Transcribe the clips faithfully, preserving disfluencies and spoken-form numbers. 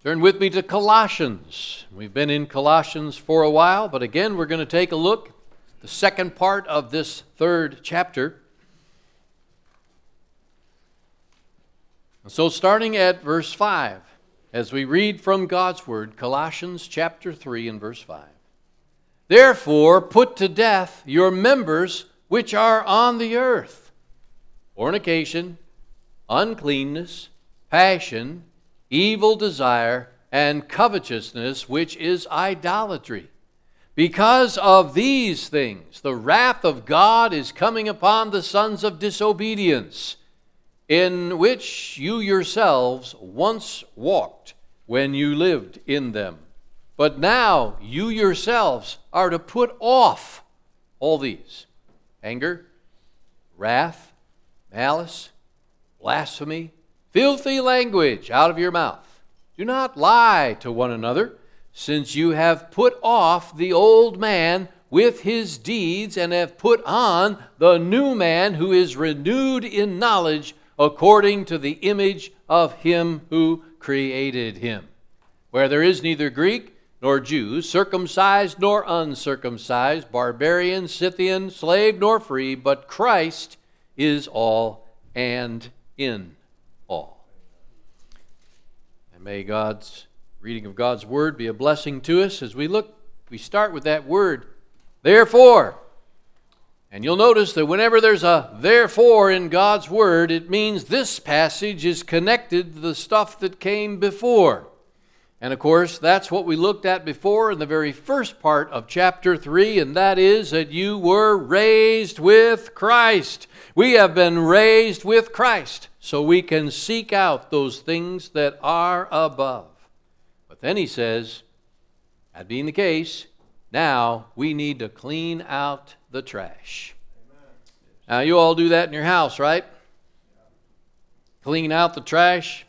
Turn with me to Colossians. We've been in Colossians for a while, but again we're going to take a look at the second part of this third chapter. So starting at verse five, as we read from God's Word, Colossians chapter three and verse five. Therefore put to death your members which are on the earth, fornication, uncleanness, passion, evil desire, and covetousness, which is idolatry. Because of these things, the wrath of God is coming upon the sons of disobedience, in which you yourselves once walked when you lived in them. But now you yourselves are to put off all these: anger, wrath, malice, blasphemy, filthy language out of your mouth. Do not lie to one another, since you have put off the old man with his deeds, and have put on the new man, who is renewed in knowledge according to the image of him who created him. Where there is neither Greek nor Jew, circumcised nor uncircumcised, barbarian, Scythian, slave nor free, but Christ is all and in all. And may God's reading of God's Word be a blessing to us as we look. We start with that word, therefore. And you'll notice that whenever there's a therefore in God's Word, it means this passage is connected to the stuff that came before. And of course, that's what we looked at before in the very first part of chapter three, and that is that you were raised with Christ. We have been raised with Christ, so we can seek out those things that are above. But then he says, that being the case, now we need to clean out the trash. Amen. Now you all do that in your house, right? Clean out the trash.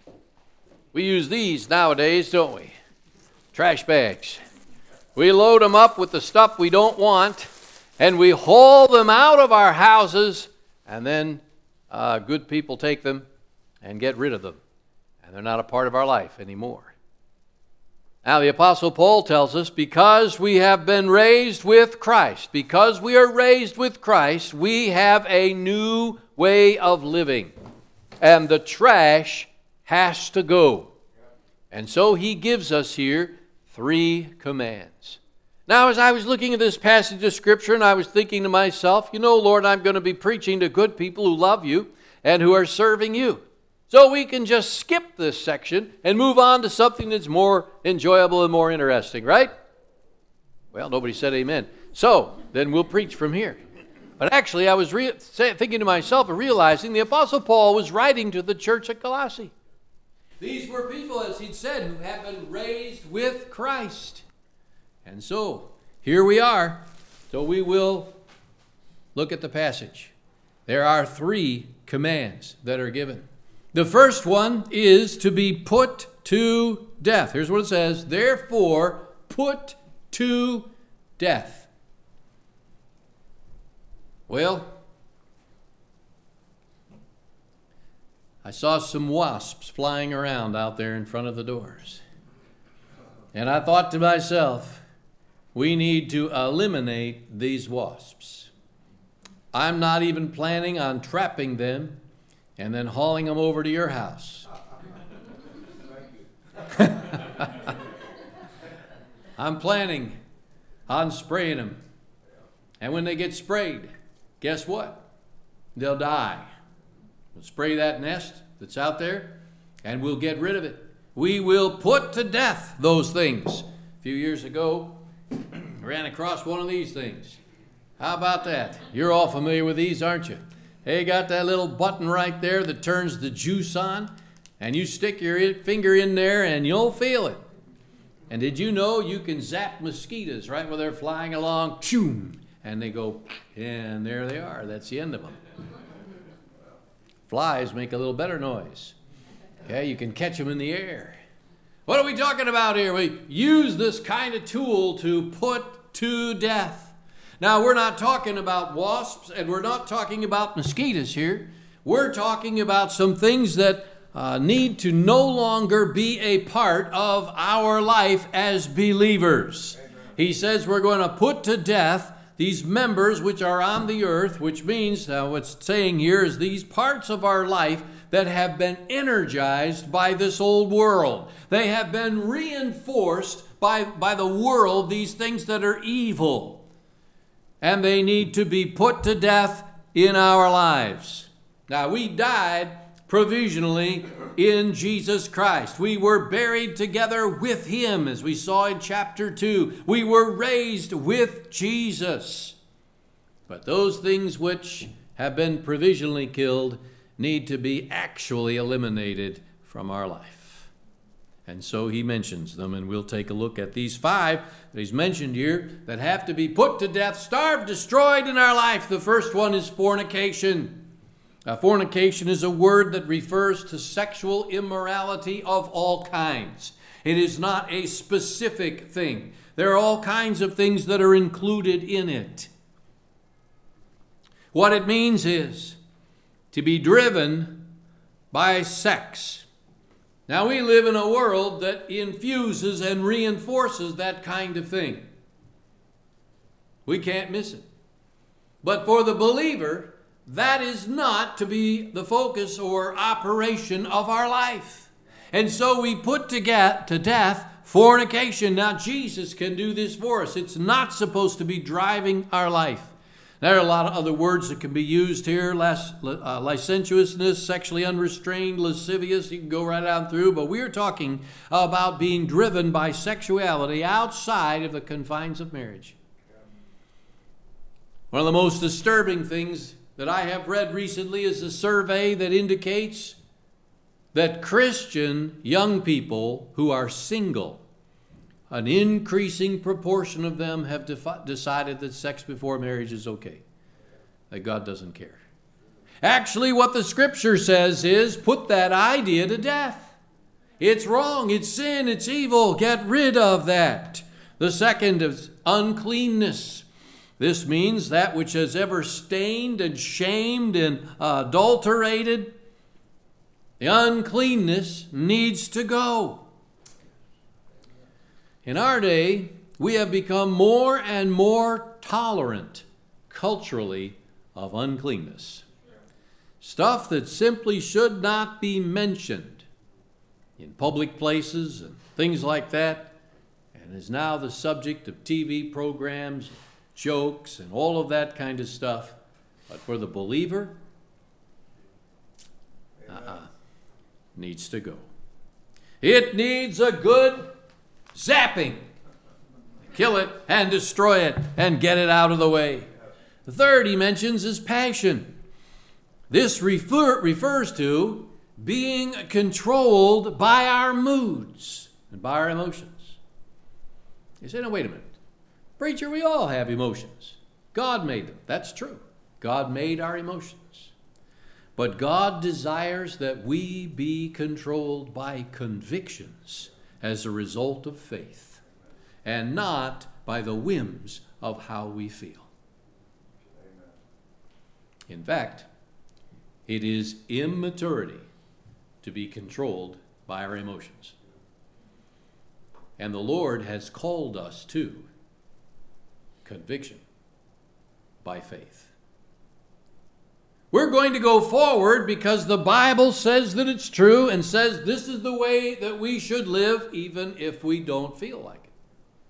We use these nowadays, don't we? Trash bags. We load them up with the stuff we don't want, and we haul them out of our houses, and then uh, good people take them and get rid of them. And they're not a part of our life anymore. Now the Apostle Paul tells us, because we have been raised with Christ, because we are raised with Christ, we have a new way of living. And the trash has to go. And so he gives us here three commands. Now, as I was looking at this passage of Scripture, and I was thinking to myself, you know, Lord, I'm going to be preaching to good people who love you and who are serving you. So we can just skip this section and move on to something that's more enjoyable and more interesting, right? Well, nobody said amen. So, then we'll preach from here. But actually, I was re- thinking to myself and realizing the Apostle Paul was writing to the church at Colossae. These were people, as he'd said, who have been raised with Christ. And so, here we are. So we will look at the passage. There are three commands that are given. The first one is to be put to death. Here's what it says. Therefore, put to death. Well, I saw some wasps flying around out there in front of the doors. And I thought to myself, we need to eliminate these wasps. I'm not even planning on trapping them and then hauling them over to your house. I'm planning on spraying them. And when they get sprayed, guess what? They'll die. We'll spray that nest that's out there, and we'll get rid of it. We will put to death those things. A few years ago, I ran across one of these things. How about that? You're all familiar with these, aren't you? They got that little button right there that turns the juice on, and you stick your finger in there, and you'll feel it. And did you know you can zap mosquitoes right where they're flying along, choom, and they go, and there they are. That's the end of them. Flies make a little better noise. Okay, you can catch them in the air. What are we talking about here? We use this kind of tool to put to death. Now, we're not talking about wasps, and we're not talking about mosquitoes here. We're talking about some things that uh, need to no longer be a part of our life as believers. Amen. He says we're going to put to death these members which are on the earth, which means, uh, what's saying here is these parts of our life that have been energized by this old world. They have been reinforced by, by the world, these things that are evil. And they need to be put to death in our lives. Now, we died provisionally in Jesus Christ. We were buried together with Him, as we saw in chapter two. We were raised with Jesus. But those things which have been provisionally killed need to be actually eliminated from our life. And so he mentions them, and we'll take a look at these five that he's mentioned here that have to be put to death, starved, destroyed in our life. The first one is fornication. Uh, fornication is a word that refers to sexual immorality of all kinds. It is not a specific thing. There are all kinds of things that are included in it. What it means is to be driven by sex. Now, we live in a world that infuses and reinforces that kind of thing. We can't miss it. But for the believer, that is not to be the focus or operation of our life. And so we put to, get, to death fornication. Now, Jesus can do this for us. It's not supposed to be driving our life. There are a lot of other words that can be used here. Lis- uh, licentiousness, sexually unrestrained, lascivious. You can go right on through. But we are talking about being driven by sexuality outside of the confines of marriage. One of the most disturbing things that I have read recently is a survey that indicates that Christian young people who are single, an increasing proportion of them have defi- decided that sex before marriage is okay, that God doesn't care. Actually, what the Scripture says is put that idea to death. It's wrong, it's sin, it's evil. Get rid of that. The second is uncleanness. This means that which has ever stained and shamed and uh, adulterated. The uncleanness needs to go. In our day, we have become more and more tolerant culturally of uncleanness. Stuff that simply should not be mentioned in public places and things like that, and is now the subject of T V programs, jokes, and all of that kind of stuff. But for the believer, uh-uh, needs to go. It needs a good zapping. Kill it and destroy it and get it out of the way. The third he mentions is passion. This refer, refers to being controlled by our moods and by our emotions. You say, no, wait a minute. Preacher, we all have emotions. God made them. That's true. God made our emotions. But God desires that we be controlled by convictions as a result of faith, and not by the whims of how we feel. In fact, it is immaturity to be controlled by our emotions. And the Lord has called us to conviction by faith. We're going to go forward because the Bible says that it's true and says this is the way that we should live even if we don't feel like it.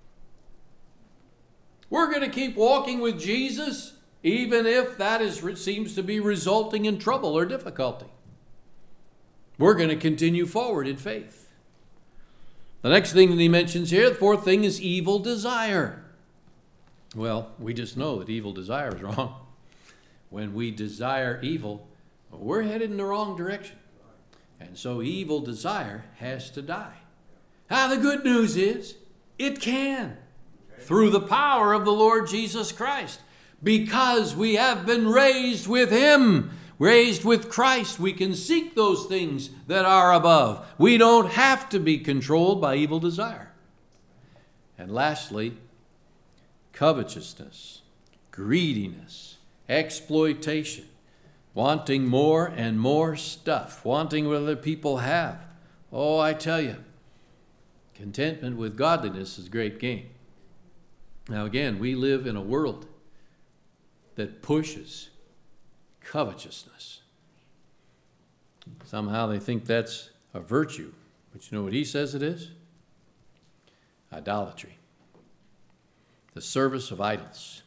We're going to keep walking with Jesus even if that is, seems to be resulting in trouble or difficulty. We're going to continue forward in faith. The next thing that he mentions here, the fourth thing, is evil desire. Well, we just know that evil desire is wrong. When we desire evil, we're headed in the wrong direction. And so evil desire has to die. Now, the good news is it can, through the power of the Lord Jesus Christ. Because we have been raised with Him, raised with Christ, we can seek those things that are above. We don't have to be controlled by evil desire. And lastly, covetousness, greediness, exploitation. wanting more and more stuff, wanting what other people have. Oh, I tell you, contentment with godliness is great gain. Now again, we live in a world that pushes covetousness. Somehow they think that's a virtue. But you know what he says it is? Idolatry. The service of idols.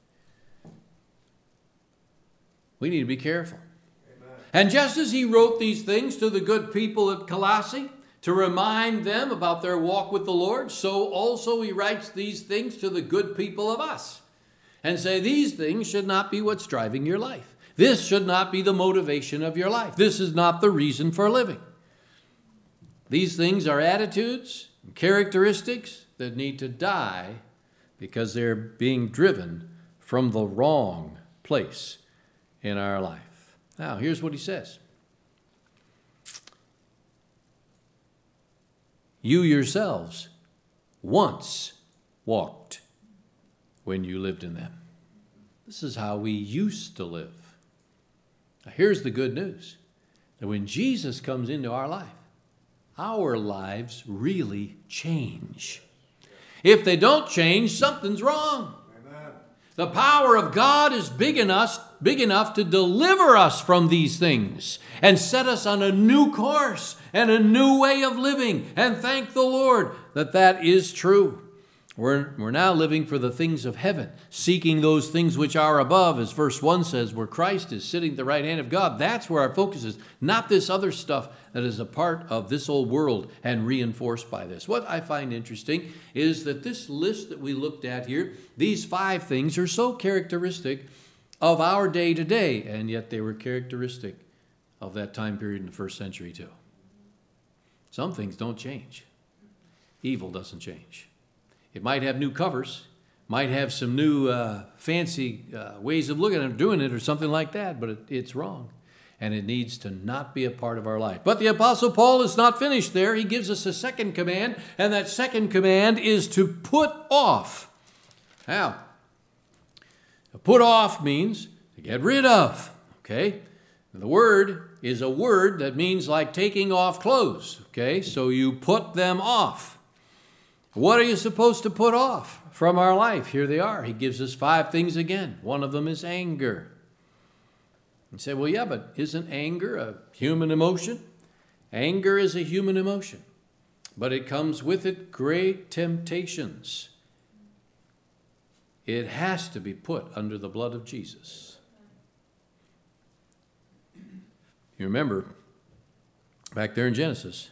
We need to be careful. Amen. And just as he wrote these things to the good people at Colossae to remind them about their walk with the Lord, so also he writes these things to the good people of us and say these things should not be what's driving your life. This should not be the motivation of your life. This is not the reason for living. These things are attitudes and characteristics that need to die because they're being driven from the wrong place in our life. Now, here's what he says. You yourselves once walked when you lived in them. This is how we used to live. Now, here's the good news. That when Jesus comes into our life, our lives really change. If they don't change, something's wrong. Amen. The power of God is big enough, big enough to deliver us from these things and set us on a new course and a new way of living. And thank the Lord that that is true. We're, we're now living for the things of heaven, seeking those things which are above, as verse one says, where Christ is sitting at the right hand of God. That's where our focus is, not this other stuff that is a part of this old world and reinforced by this. What I find interesting is that this list that we looked at here, these five things are so characteristic of our day to day, and yet they were characteristic of that time period in the first century too. Some things don't change. Evil doesn't change. It might have new covers, might have some new uh, fancy uh, ways of looking at doing it or something like that, but it, it's wrong. And it needs to not be a part of our life. But the Apostle Paul is not finished there. He gives us a second command, and that second command is to put off. Now, to put off means to get rid of, okay? And the word is a word that means like taking off clothes, okay? So you put them off. What are you supposed to put off from our life? Here they are. He gives us five things again. One of them is anger. You say, well, yeah, but isn't anger a human emotion? Anger is a human emotion, but it comes with it great temptations. It has to be put under the blood of Jesus. You remember, back there in Genesis,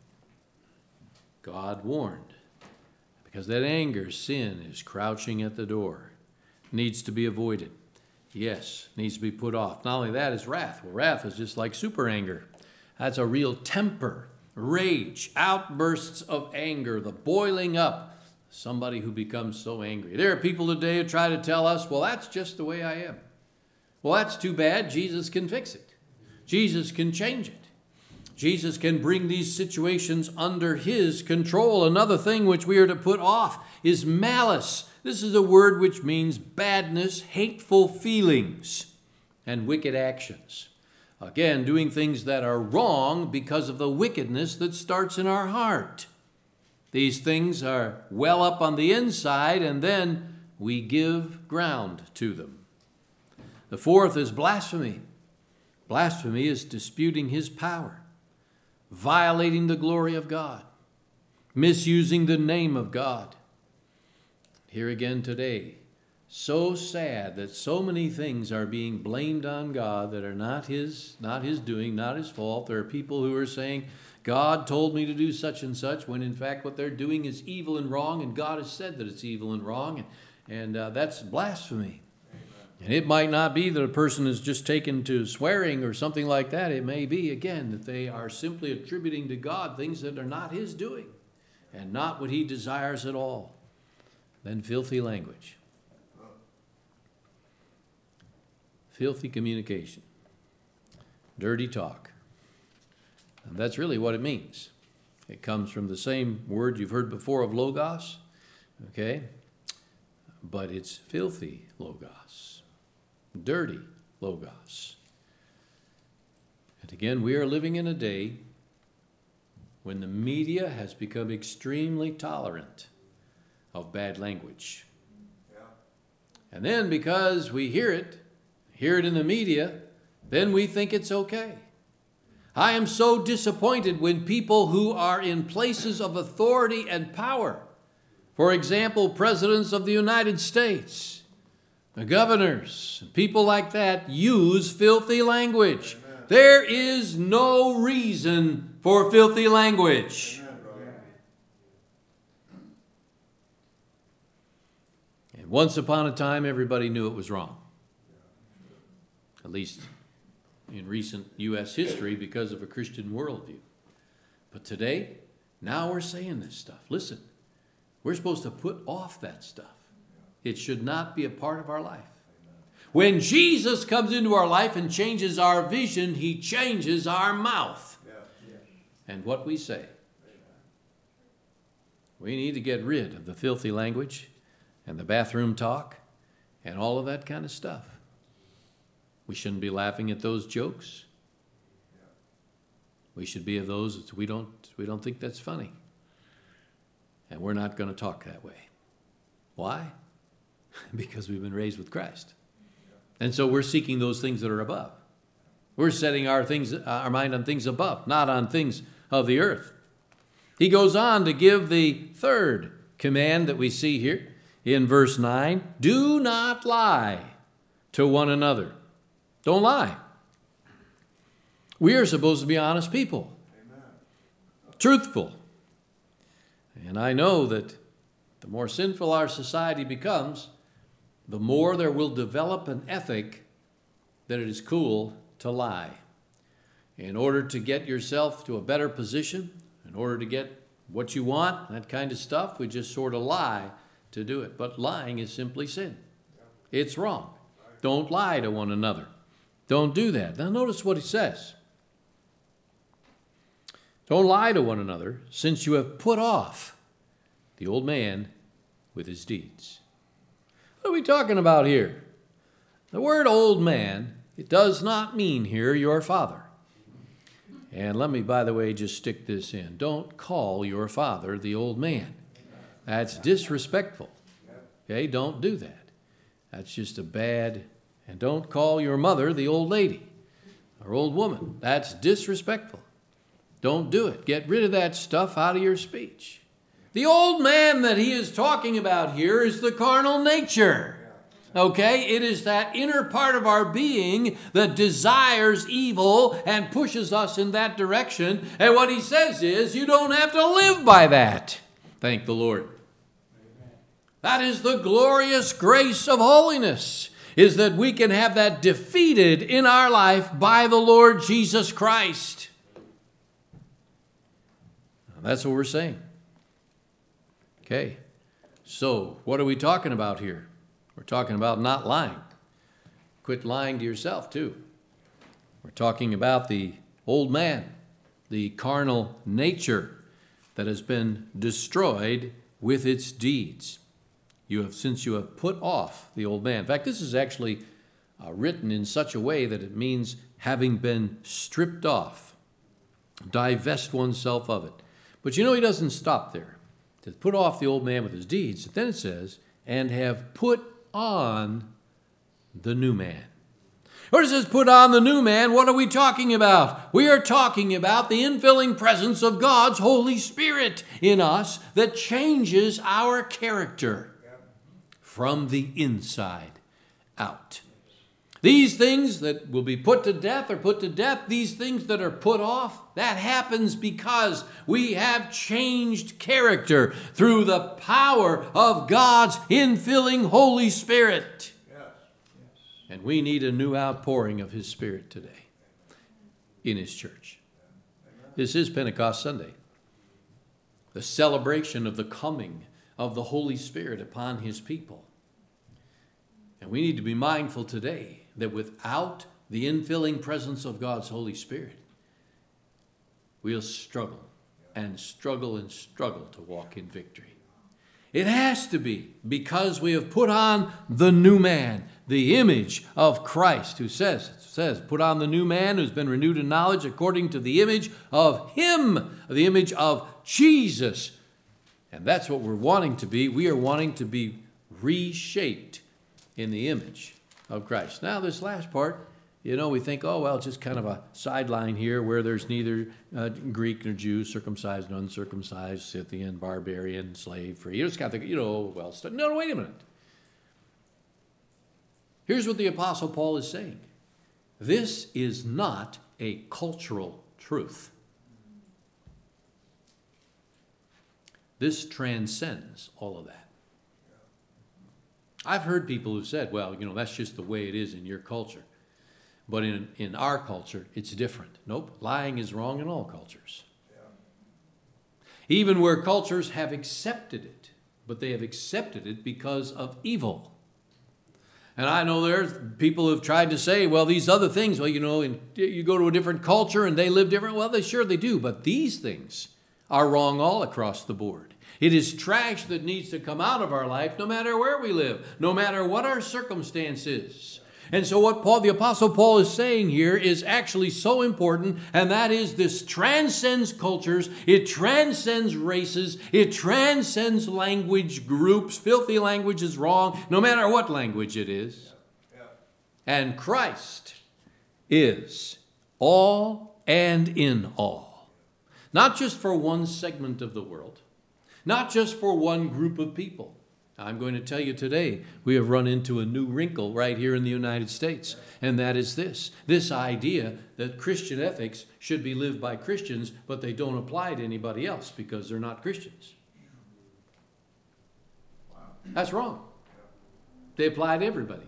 God warned. Because that anger, sin, is crouching at the door. Needs to be avoided. Yes, needs to be put off. Not only that is wrath. Well, wrath is just like super anger. That's a real temper, rage, outbursts of anger, the boiling up. Somebody who becomes so angry. There are people today who try to tell us, well, that's just the way I am. Well, that's too bad. Jesus can fix it. Jesus can change it. Jesus can bring these situations under his control. Another thing which we are to put off is malice. This is a word which means badness, hateful feelings, and wicked actions. Again, doing things that are wrong because of the wickedness that starts in our heart. These things are well up on the inside, and then we give ground to them. The fourth is blasphemy. Blasphemy is disputing his power, violating the glory of God, misusing the name of God. Here again today, so sad that so many things are being blamed on God that are not his, not his doing, not his fault. There are people who are saying, God told me to do such and such, when in fact what they're doing is evil and wrong, and God has said that it's evil and wrong, and, and uh, that's blasphemy. And it might not be that a person is just taken to swearing or something like that. It may be, again, that they are simply attributing to God things that are not his doing and not what he desires at all. Then filthy language. Filthy communication. Dirty talk. And that's really what it means. It comes from the same word you've heard before of logos, okay? But it's filthy logos. Dirty logos. again, we are living in a day when the media has become extremely tolerant of bad language. Yeah. And then because we hear it, hear it in the media, then we think it's okay. I am so disappointed when people who are in places of authority and power, for example, presidents of the United States, the governors, people like that, use filthy language. Amen. There is no reason for filthy language. Amen. And once upon a time, everybody knew it was wrong. At least in recent U S history because of a Christian worldview. But today, now we're saying this stuff. Listen, we're supposed to put off that stuff. It should not be a part of our life. When Jesus comes into our life and changes our vision, he changes our mouth and what we say. We need to get rid of the filthy language and the bathroom talk and all of that kind of stuff. We shouldn't be laughing at those jokes. We should be of those that we don't, we don't think that's funny. And we're not going to talk that way. Why? Because we've been raised with Christ. And so we're seeking those things that are above. We're setting our things, our mind on things above, not on things of the earth. He goes on to give the third command that we see here in verse nine. Do not lie to one another. Don't lie. We are supposed to be honest people. Amen. Truthful. And I know that the more sinful our society becomes, the more there will develop an ethic that it is cool to lie. In order to get yourself to a better position, in order to get what you want, that kind of stuff, we just sort of lie to do it. But lying is simply sin. It's wrong. Don't lie to one another. Don't do that. Now notice what he says. Don't lie to one another, since you have put off the old man with his deeds. What are we talking about here? The word old man, it does not mean here your father. And let me, by the way, just stick this in. Don't call your father the old man. That's disrespectful. Okay, don't do that. That's just a bad... And don't call your mother the old lady or old woman. That's disrespectful. Don't do it. Get rid of that stuff out of your speech. The old man that he is talking about here is the carnal nature. Okay? It is that inner part of our being that desires evil and pushes us in that direction. And what he says is, you don't have to live by that. Thank the Lord. That is the glorious grace of holiness, is that we can have that defeated in our life by the Lord Jesus Christ. That's what we're saying. Okay, so what are we talking about here? We're talking about not lying. Quit lying to yourself too. We're talking about the old man, the carnal nature that has been destroyed with its deeds. You have, since you have put off the old man. In fact, this is actually uh, written in such a way that it means having been stripped off, divest oneself of it. But you know, he doesn't stop there. To put off the old man with his deeds. Then it says, and have put on the new man. Or it says, put on the new man. What are we talking about? We are talking about the infilling presence of God's Holy Spirit in us that changes our character from the inside out. These things that will be put to death are put to death. These things that are put off, that happens because we have changed character through the power of God's infilling Holy Spirit. Yes. And we need a new outpouring of His Spirit today in His church. This is Pentecost Sunday, the celebration of the coming of the Holy Spirit upon His people. And we need to be mindful today that without the infilling presence of God's Holy Spirit, we'll struggle and struggle and struggle to walk in victory. It has to be, because we have put on the new man, the image of Christ, who says, says, put on the new man who's been renewed in knowledge according to the image of him, the image of Jesus. And that's what we're wanting to be. We are wanting to be reshaped in the image of Christ. Now, this last part, you know, we think, oh, well, just kind of a sideline here where there's neither uh, Greek nor Jew, circumcised nor uncircumcised, Scythian, barbarian, slave, free. You just got to think, you know, well, st- no, no, wait a minute. Here's what the Apostle Paul is saying. This is not a cultural truth. This transcends all of that. I've heard people who said, well, you know, that's just the way it is in your culture. But in, in our culture, it's different. Nope, lying is wrong in all cultures. Yeah. Even where cultures have accepted it, but they have accepted it because of evil. And I know there's people who've tried to say, well, these other things, well, you know, in, you go to a different culture and they live different. Well, they sure they do, but these things are wrong all across the board. It is trash that needs to come out of our life no matter where we live, no matter what our circumstance is. And so what Paul, the Apostle Paul is saying here is actually so important, and that is this transcends cultures, it transcends races, it transcends language groups. Filthy language is wrong, no matter what language it is. Yeah. Yeah. And Christ is all and in all. Not just for one segment of the world, not just for one group of people. I'm going to tell you today, we have run into a new wrinkle right here in the United States, and that is this. This idea that Christian ethics should be lived by Christians, but they don't apply to anybody else because they're not Christians. Wow. That's wrong. They apply to everybody.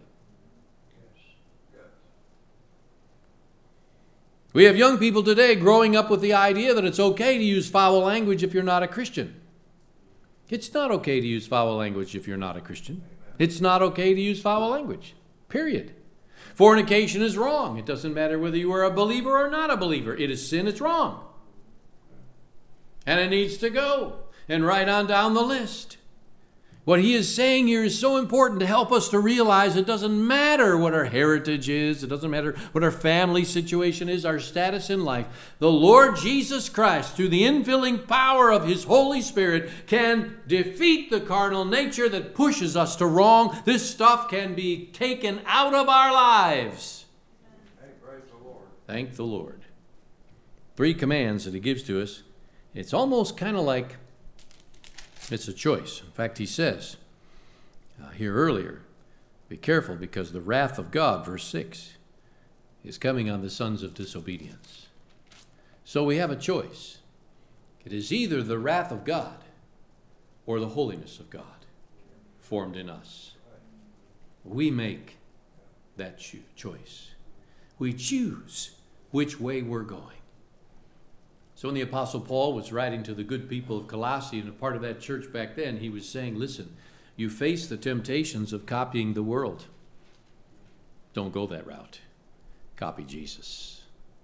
We have young people today growing up with the idea that it's okay to use foul language if you're not a Christian. It's not okay to use foul language if you're not a Christian. It's not okay to use foul language, period. Fornication is wrong. It doesn't matter whether you are a believer or not a believer. It is sin, it's wrong. And it needs to go. And right on down the list. What he is saying here is so important to help us to realize it doesn't matter what our heritage is. It doesn't matter what our family situation is, our status in life. The Lord Jesus Christ, through the infilling power of his Holy Spirit, can defeat the carnal nature that pushes us to wrong. This stuff can be taken out of our lives. Hey, praise the Lord. Thank the Lord. Three commands that he gives to us. It's almost kind of like it's a choice. In fact, he says uh, here earlier, be careful because the wrath of God, verse six, is coming on the sons of disobedience. So we have a choice. It is either the wrath of God or the holiness of God formed in us. We make that cho- choice. We choose which way we're going. So when the Apostle Paul was writing to the good people of Colossae and a part of that church back then, he was saying, listen, you face the temptations of copying the world. Don't go that route. Copy Jesus.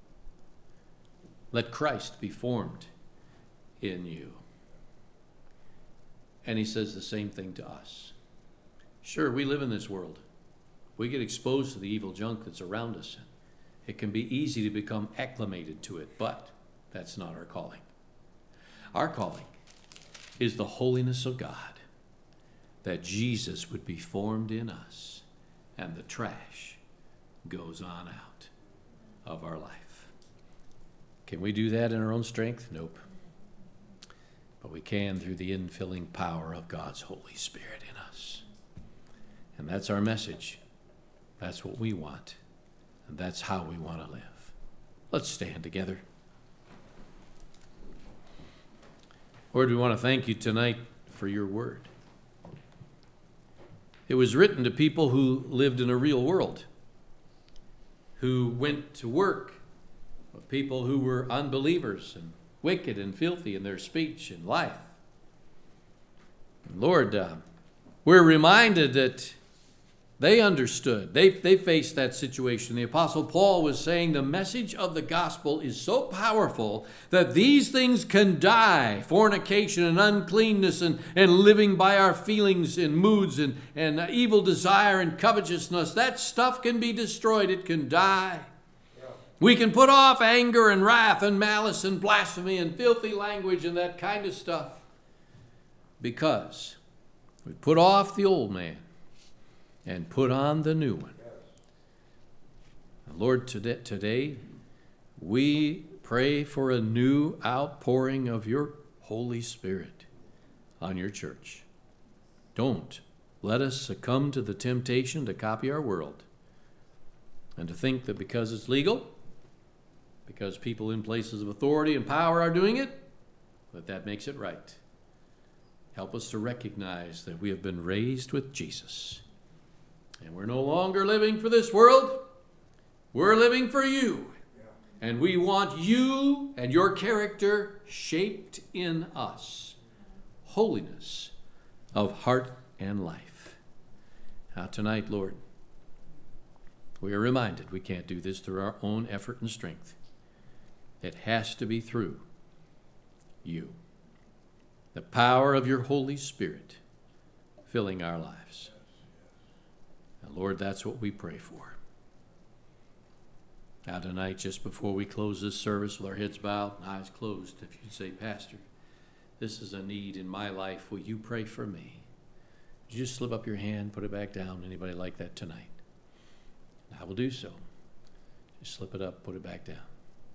Let Christ be formed in you. And he says the same thing to us. Sure, we live in this world. We get exposed to the evil junk that's around us. It can be easy to become acclimated to it, but that's not our calling. Our calling is the holiness of God, that Jesus would be formed in us, and the trash goes on out of our life. Can we do that in our own strength? Nope. But we can through the infilling power of God's Holy Spirit in us. And that's our message. That's what we want. And that's how we want to live. Let's stand together. Lord, we want to thank you tonight for your word. It was written to people who lived in a real world, who went to work, people who were unbelievers and wicked and filthy in their speech and life. And Lord, uh, we're reminded that They understood. They, they faced that situation. The Apostle Paul was saying the message of the gospel is so powerful that these things can die. Fornication and uncleanness and, and living by our feelings and moods and, and evil desire and covetousness. That stuff can be destroyed. It can die. Yeah. We can put off anger and wrath and malice and blasphemy and filthy language and that kind of stuff, because we put off the old man and put on the new one. Lord, today, today we pray for a new outpouring of your Holy Spirit on your church. Don't let us succumb to the temptation to copy our world and to think that because it's legal, because people in places of authority and power are doing it, that that makes it right. Help us to recognize that we have been raised with Jesus. And we're no longer living for this world. We're living for you. And we want you and your character shaped in us. Holiness of heart and life. Now tonight, Lord, we are reminded we can't do this through our own effort and strength. It has to be through you. The power of your Holy Spirit filling our lives. And Lord, that's what we pray for. Now tonight, just before we close this service with our heads bowed and eyes closed, if you'd say, Pastor, this is a need in my life, will you pray for me? Would you just slip up your hand, put it back down? Anybody like that tonight? I will do so. Just slip it up, put it back down.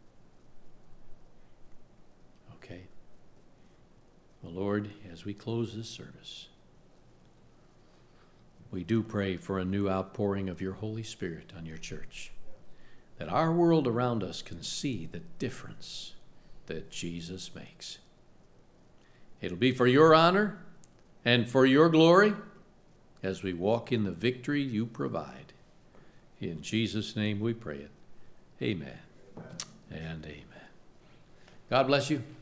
Okay. Well, Lord, as we close this service, we do pray for a new outpouring of your Holy Spirit on your church, that our world around us can see the difference that Jesus makes. It'll be for your honor and for your glory as we walk in the victory you provide. In Jesus' name we pray it. Amen, amen. And amen. God bless you.